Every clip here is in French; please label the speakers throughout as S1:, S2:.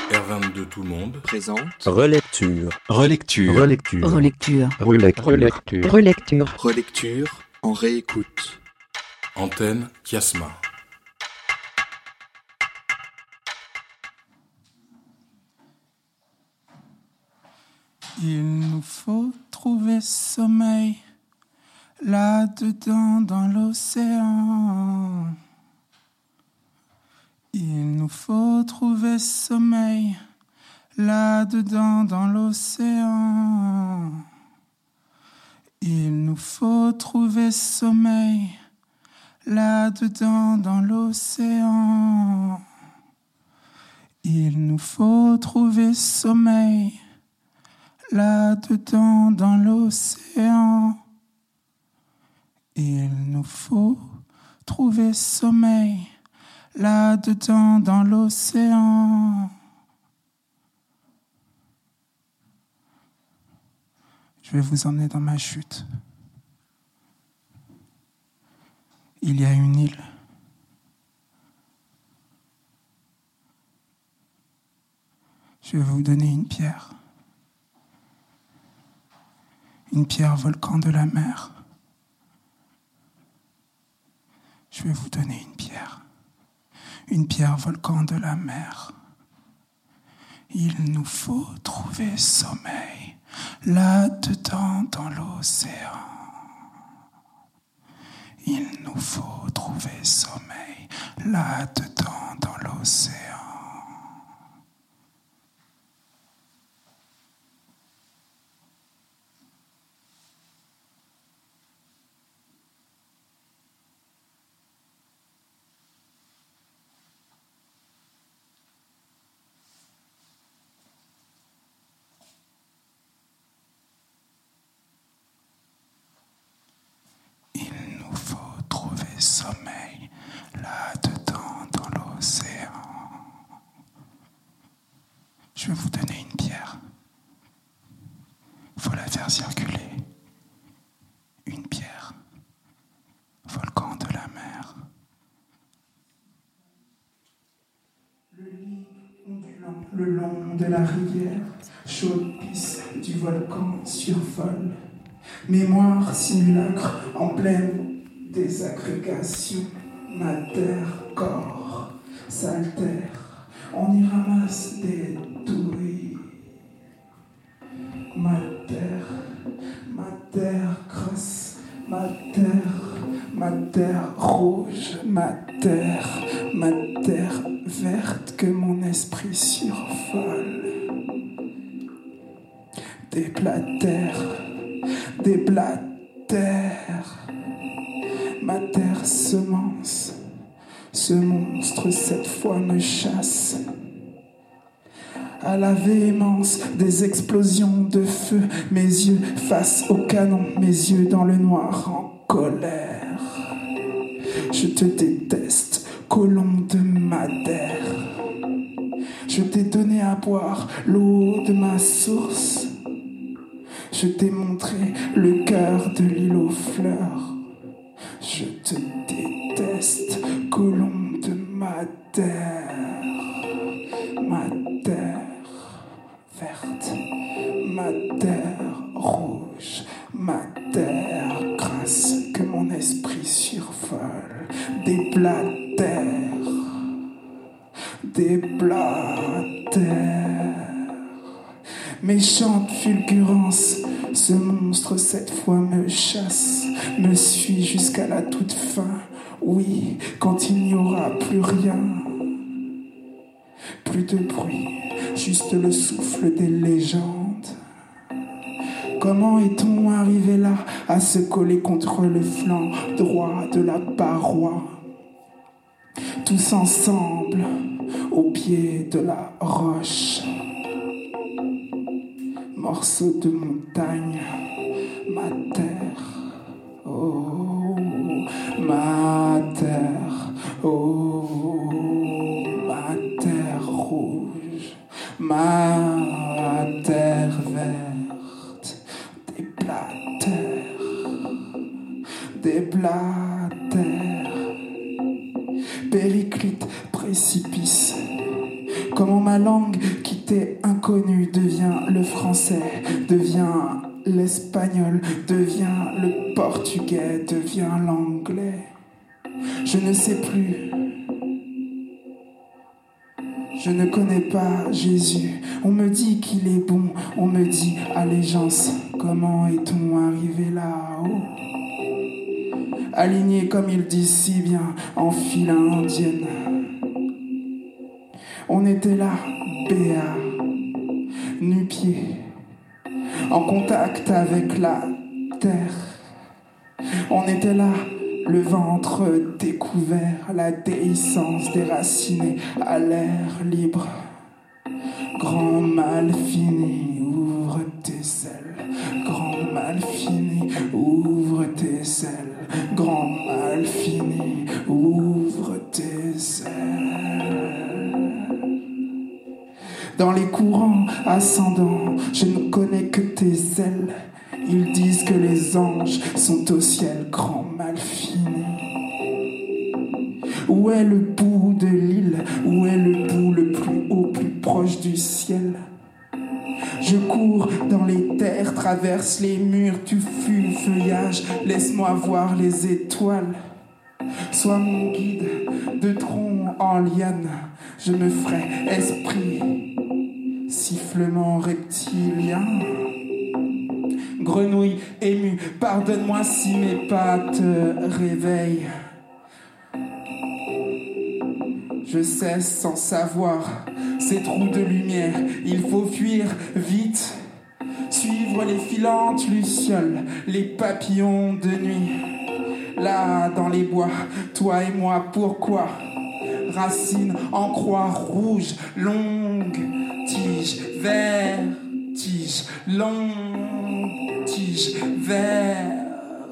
S1: R22 Tout le monde
S2: présente
S3: Relecture.
S1: Relecture.
S3: Relecture.
S4: Relecture.
S3: Relecture.
S4: Relecture.
S2: Relecture en réécoute.
S1: Antenne Kiasma.
S5: Il nous faut trouver sommeil là-dedans dans l'océan. Il nous faut trouver sommeil là-dedans dans l'océan. Il nous faut trouver sommeil là-dedans dans l'océan. Il nous faut trouver sommeil là-dedans dans l'océan. Il nous faut trouver sommeil là-dedans dans l'océan. Je vais vous emmener dans ma chute. Il y a une île. Je vais vous donner une pierre. Une pierre volcan de la mer. Je vais vous donner une pierre. Une pierre volcan de la mer. Il nous faut trouver sommeil là-dedans dans l'océan. Il nous faut trouver sommeil là-dedans dans l'océan. Sommeil là-dedans dans l'océan. Je vais vous donner une pierre. Il faut la faire circuler. Une pierre. Volcan de la mer. Le lit ondulant le long de la rivière, chaude pisse du volcan survole. Mémoire simulacre en pleine désagrégation, mater-corps s'altère, on y ramasse des douilles. Mater grasse, mater rouge, mater verte que mon esprit survole. Des blatères, ma terre semence, ce monstre cette fois me chasse. À la véhémence des explosions de feu, mes yeux face au canon, mes yeux dans le noir en colère. Je te déteste, colon de Madère. Je t'ai donné à boire l'eau de ma source. Je t'ai montré le cœur de l'île aux fleurs. Je te déteste, colombe de Madère. Madère verte, Madère rouge, Madère grasse que mon esprit survole. Des blatères, méchante fulgurance, ce monstre cette fois me chasse, me suit jusqu'à la toute fin. Oui, quand il n'y aura plus rien, plus de bruit, juste le souffle des légendes. Comment est-on arrivé là, à se coller contre le flanc droit de la paroi? Tous ensemble, au pied de la roche. Morceau de montagne, ma terre, oh, ma terre, oh, ma terre rouge, ma terre verte, des blatères, périclite, précipice. Comment ma langue l'identité inconnue devient le français, devient l'espagnol, devient le portugais, devient l'anglais. Je ne sais plus. Je ne connais pas Jésus. On me dit qu'il est bon, on me dit allégeance. Comment est-on arrivé là-haut? Aligné comme ils disent si bien en file indienne. On était là, béat, nu-pieds, en contact avec la terre. On était là, le ventre découvert, la déhiscence déracinée à l'air libre. Grand mal fini, ouvre tes ailes. Grand mal fini, ouvre tes ailes. Grand mal fini, ouvre tes ailes. Dans les courants ascendants, je ne connais que tes ailes. Ils disent que les anges sont au ciel, grand mal fini. Où est le bout de l'île? Où est le bout le plus haut, plus proche du ciel? Je cours dans les terres, traverse les murs, tuffu le feuillage, laisse-moi voir les étoiles. Sois mon guide de tronc en liane, je me ferai esprit, sifflement reptilien. Grenouille émue, pardonne-moi si mes pas te réveillent. Je cesse sans savoir ces trous de lumière. Il faut fuir vite, suivre les filantes lucioles, les papillons de nuit. Là, dans les bois, toi et moi, pourquoi? Racines en croix rouge, longue tige, vertige, longue tige, vertige.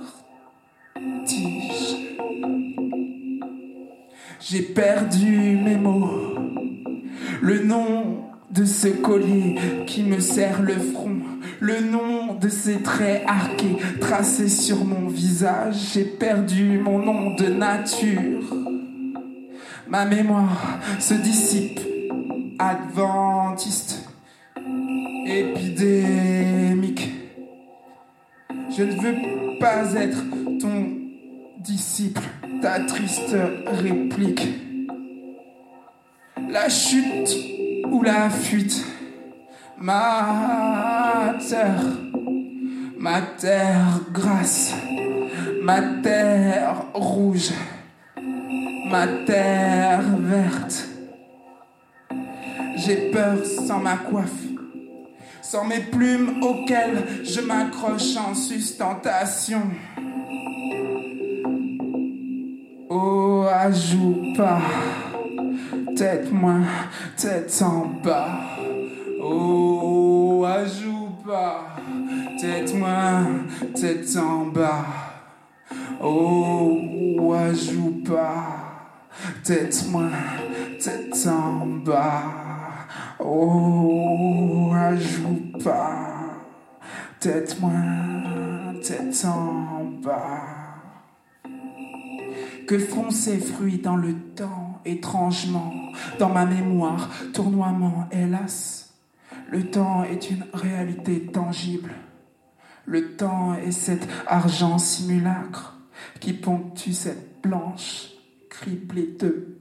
S5: J'ai perdu mes mots, le nom de ce collier qui me serre le front, le nom de ces traits arqués tracés sur mon visage. J'ai perdu mon nom de nature, ma mémoire se dissipe, adventiste, épidémique. Je ne veux pas être ton disciple, ta triste réplique. La chute ou la fuite, ma terre grasse, ma terre rouge, ma terre verte. J'ai peur sans ma coiffe, sans mes plumes auxquelles je m'accroche en sustentation. Oh, ajoute pas, tête moins, tête en bas. Oh, ajoute pas, tête moins, tête en bas. Oh, ajoute pas, tête moins, tête en bas. Oh, ajoute pas, tête moins, tête en bas. Que font ces fruits dans le temps, étrangement, dans ma mémoire, tournoiement, hélas? Le temps est une réalité tangible. Le temps est cet argent simulacre qui ponctue cette blanche criblée de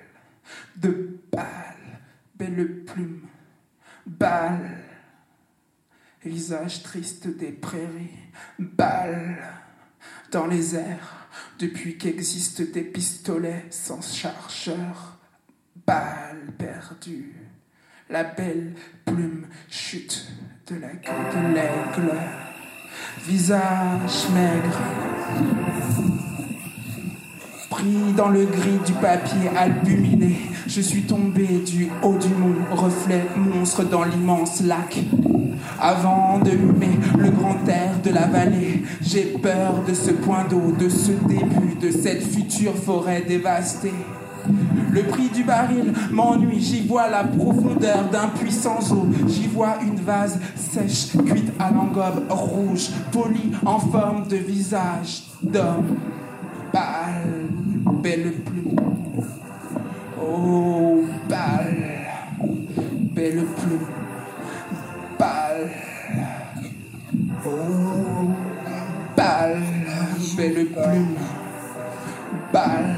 S5: balles, belle plume, balles, visage triste des prairies, balles dans les airs. Depuis qu'existent des pistolets sans chargeur, balles perdues, la belle plume chute de la queue de l'aigle, visage maigre, pris dans le gris du papier albuminé, je suis tombé du haut du mont, reflet monstre dans l'immense lac. Avant de humer le grand air de la vallée, j'ai peur de ce point d'eau, de ce début, de cette future forêt dévastée. Le prix du baril m'ennuie, j'y vois la profondeur d'un puissant zoo. J'y vois une vase sèche, cuite à l'engobe rouge, polie en forme de visage d'homme. Pâle, belle plume. Oh, pâle, belle plume. belle plume, balle.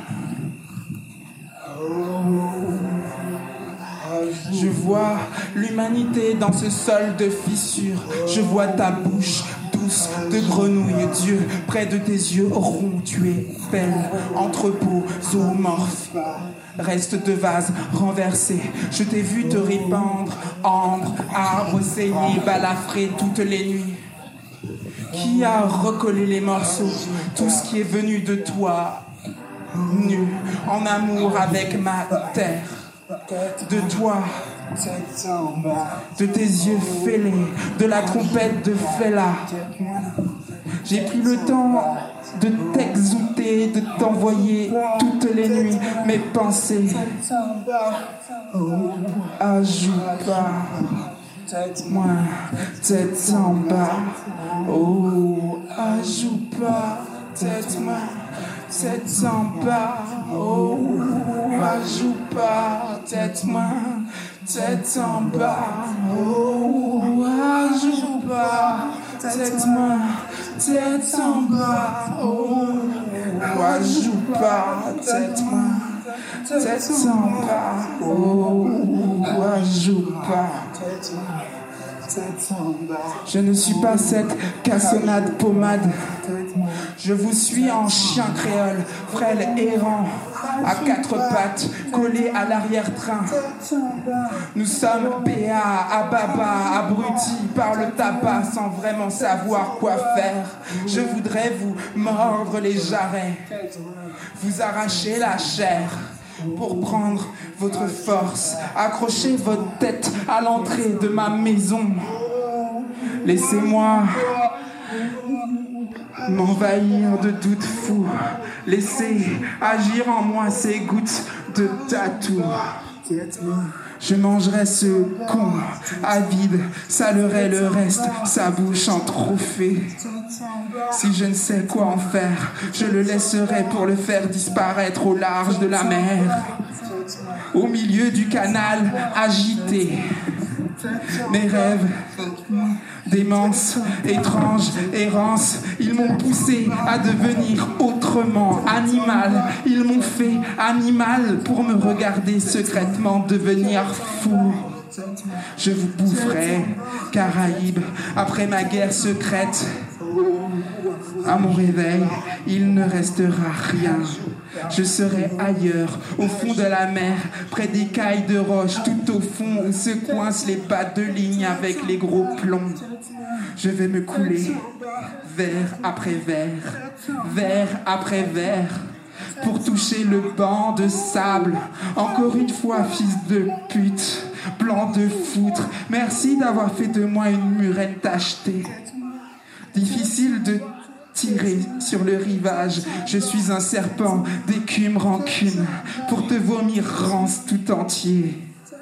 S5: Je vois l'humanité dans ce sol de fissures. Je vois ta bouche douce de grenouille. Dieu, près de tes yeux ronds, tu es belle. Entrepôt zoomorphe. Reste de vase renversé. Je t'ai vu te répandre, ambre, arbre saigné, balafré toutes les nuits. Qui a recollé les morceaux? Tout ce qui est venu de toi, nu, en amour avec ma terre. De toi, de tes yeux fêlés, de la trompette de Fela. J'ai pris le temps de t'exouter, de t'envoyer toutes les nuits mes pensées. Ajoute pas, moi, tête en bas. Oh, ajoute pas, tête-moi. Tête en bas, oh, ajoute pas, tête-moi, tête en bas, oh, ajoute pas, tête-moi, tête en bas, oh, ajoute pas, tête-moi, tête en bas, oh, ajoute pas, tête-moi. Je ne suis pas cette cassonade pommade. Je vous suis en chien créole, frêle errant, à quatre pattes, collé à l'arrière-train. Nous sommes PA, ababa, abrutis par le tabac sans vraiment savoir quoi faire. Je voudrais vous mordre les jarrets, vous arracher la chair. Pour prendre votre force, accrochez votre tête à l'entrée de ma maison. Laissez-moi m'envahir de doutes fous. Laissez agir en moi ces gouttes de tatou. Je mangerai ce con avide, salerai le reste, sa bouche en trophée. Si je ne sais quoi en faire, je le laisserai pour le faire disparaître au large de la mer. Au milieu du canal agité, mes rêves démence, étrange errance, ils m'ont poussé à devenir autrement animal. Ils m'ont fait animal pour me regarder secrètement devenir fou. Je vous boufferai, Caraïbes, après ma guerre secrète. À mon réveil, il ne restera rien. Je serai ailleurs, au fond de la mer, près des cailles de roche, tout au fond où se coincent les pattes de ligne avec les gros plombs. Je vais me couler, verre après verre après verre, pour toucher le banc de sable. Encore une fois, fils de pute, blanc de foutre, merci d'avoir fait de moi une murène tachetée. Difficile de tirer sur le rivage, je suis un serpent d'écume rancune, pour te vomir rance tout entier.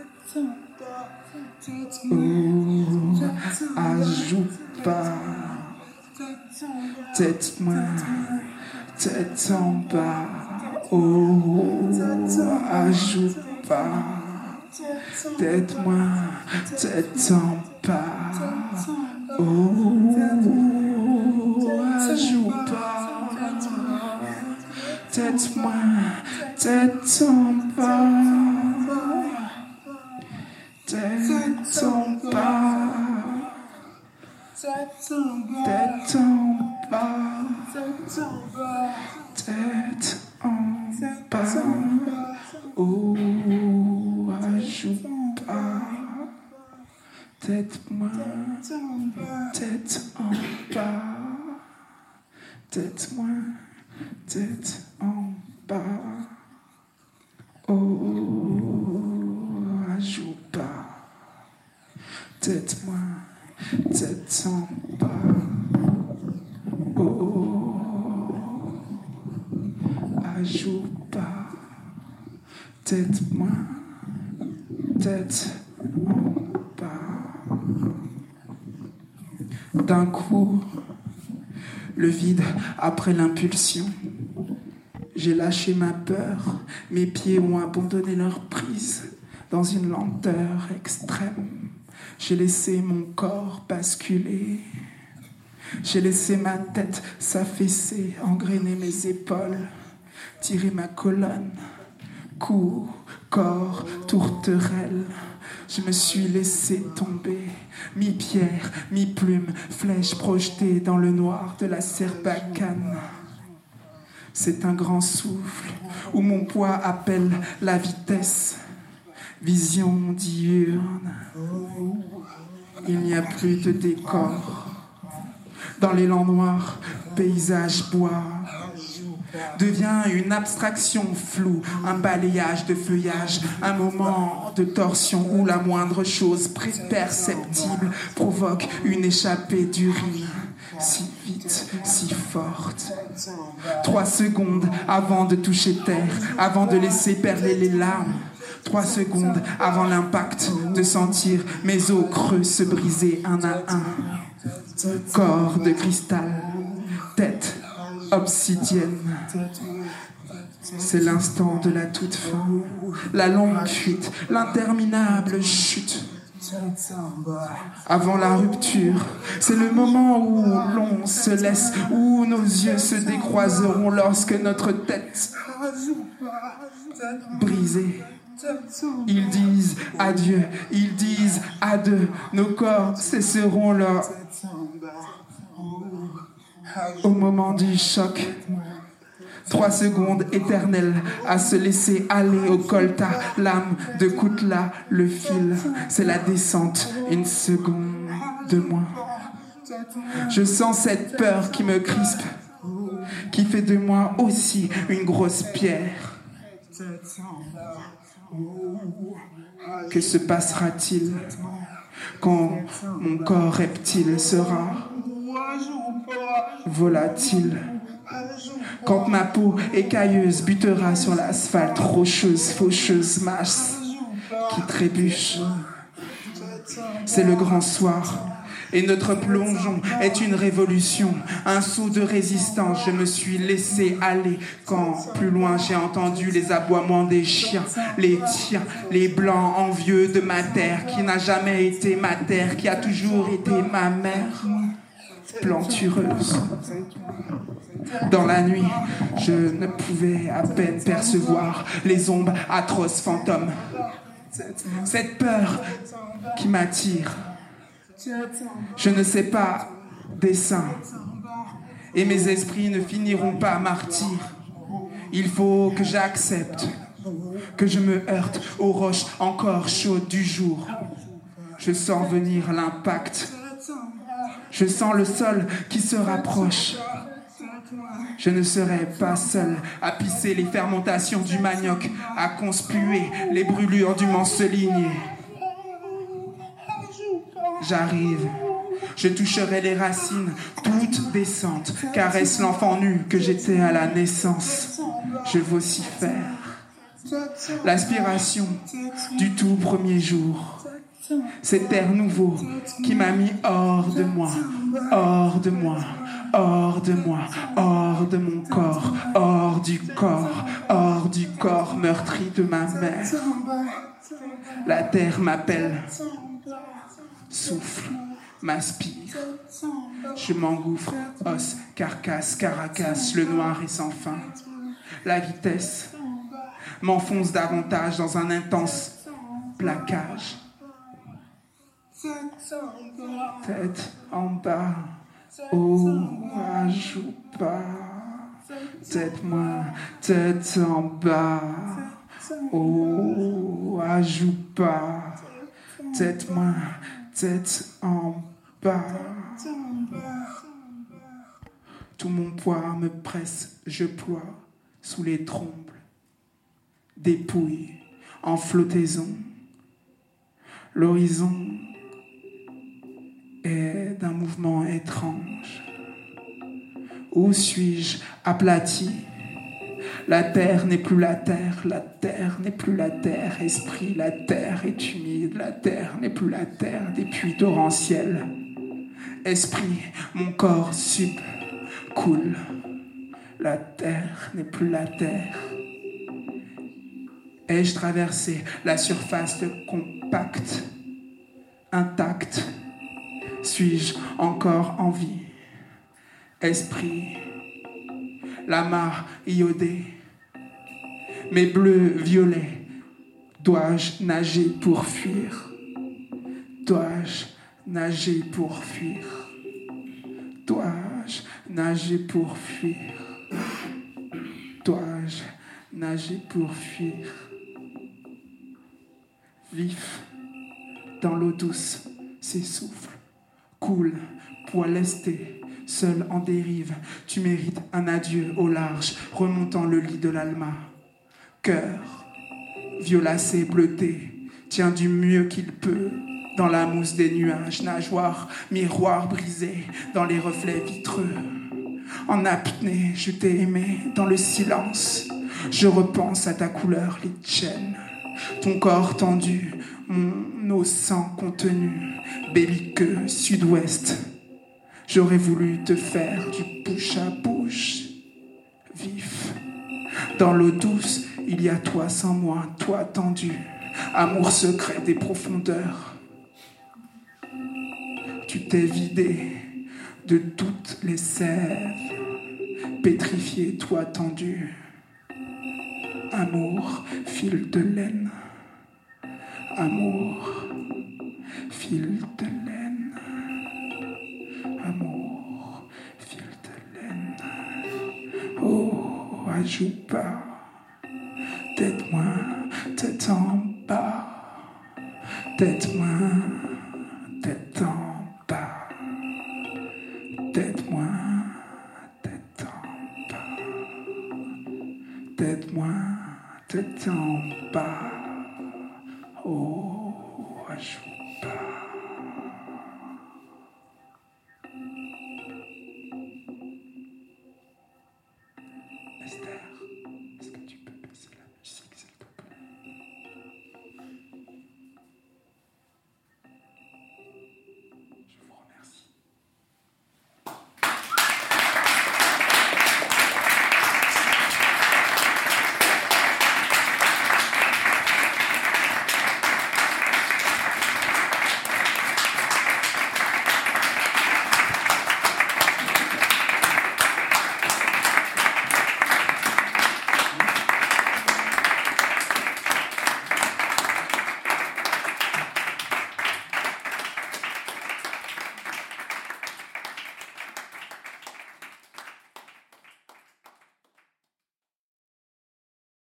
S5: Oh, ajoute pas, tête-moi, tête en bas. Oh, ajoute pas, tête-moi, tête en bas. Oh, ajoute pas, tête-moi, tête en bas. Tête en bas, tête en bas, tête en bas, oh, ajoute pas, tête-moi, tête en bas, tête-moi, tête en bas, oh, ajoute pas, tête-moi, tête en bas, oh, ajoute pas, tête-moi, tête en bas. D'un coup, le vide après l'impulsion. J'ai lâché ma peur, mes pieds ont abandonné leur prise. Dans une lenteur extrême, j'ai laissé mon corps basculer. J'ai laissé ma tête s'affaisser, engrainer mes épaules, tirer ma colonne, cou, corps, tourterelle. Je me suis laissé tomber, mi-pierre, mi-plume, flèche projetée dans le noir de la Serbacane. C'est un grand souffle où mon poids appelle la vitesse. Vision diurne. Il n'y a plus de décor. Dans l'élan noir, paysage bois devient une abstraction floue, un balayage de feuillage, un moment de torsion où la moindre chose perceptible provoque une échappée d'urine, si vite, si forte. 3 secondes avant de toucher terre, avant de laisser perler les larmes. 3 secondes avant l'impact de sentir mes os creux se briser un à un. Corps de cristal, tête obsidienne. C'est l'instant de la toute fin, la longue fuite, l'interminable chute. Avant la rupture, c'est le moment où l'on se laisse, où nos yeux se décroiseront lorsque notre tête brisée. Ils disent adieu, ils disent à deux, nos corps cesseront leur... Au moment du choc, 3 secondes éternelles à se laisser aller au colta, l'âme de Koutla, le fil, c'est la descente, une seconde de moins. Je sens cette peur qui me crispe, qui fait de moi aussi une grosse pierre. Que se passera-t-il quand mon corps reptile sera volatile? Quand ma peau écailleuse butera sur l'asphalte rocheuse, faucheuse, masse qui trébuche. C'est le grand soir. Et notre plongeon est une révolution, un saut de résistance. Je me suis laissé aller quand, plus loin, j'ai entendu les aboiements des chiens, les tiens, les blancs envieux de ma terre, qui n'a jamais été ma terre, qui a toujours été ma mère, plantureuse. Dans la nuit, je ne pouvais à peine percevoir les ombres atroces fantômes. Cette peur qui m'attire. Je ne sais pas dessein, et mes esprits ne finiront pas martyrs. Il faut que j'accepte, que je me heurte aux roches encore chaudes du jour. Je sens venir l'impact. Je sens le sol qui se rapproche. Je ne serai pas seul à pisser les fermentations du manioc, à conspuer les brûlures du manceligné. J'arrive, je toucherai les racines, toutes décentes, caresse l'enfant nu que j'étais à la naissance. Je vocifère. L'aspiration du tout premier jour. Cet air nouveau qui m'a mis hors de moi, hors de moi, hors de moi, hors de mon corps, hors du corps meurtri de ma mère. La terre m'appelle. Souffle, m'aspire. Je m'engouffre, os, carcasse, caracasse, le noir est sans fin. La vitesse m'enfonce davantage dans un intense plaquage. Tête en bas, oh, ajoute pas. Tête-moi, tête en bas, oh, ajoute pas. Tête-moi, tête en bas. Tout mon poids me presse, je ploie sous les trompes, dépouille en flottaison. L'horizon est d'un mouvement étrange. Où suis-je aplati? La terre n'est plus la terre, la terre n'est plus la terre, esprit, la terre est humide, la terre n'est plus la terre, des puits torrentiels. Esprit, mon corps coule, la terre n'est plus la terre. Ai-je traversé la surface compacte, intacte? Suis-je encore en vie? esprit, la mare iodée, mes bleus violets, dois-je nager pour fuir? Dois-je nager pour fuir? Dois-je nager pour fuir? Dois-je nager pour fuir? Vif, dans l'eau douce, s'essouffle, coule, poil lesté, seul en dérive. Tu mérites un adieu au large, remontant le lit de l'Alma. Cœur, violacé, bleuté, tient du mieux qu'il peut dans la mousse des nuages, nageoire, miroir brisé dans les reflets vitreux. En apnée, je t'ai aimé dans le silence. Je repense à ta couleur litchène, ton corps tendu, mon eau sang contenu, belliqueux, sud-ouest. J'aurais voulu te faire du bouche à bouche, vif. Dans l'eau douce, il y a toi sans moi, toi tendu, amour secret des profondeurs. Tu t'es vidé de toutes les sèves, pétrifié, toi tendu. Amour, fil de laine. Amour, fil de laine. Amour, fil de laine. Oh, ajoute pas. Tête moins, tête en bas. Tête moins, tête en bas. Tête moins, tête en bas. Tête moins, tête en bas. Oh, ajoute.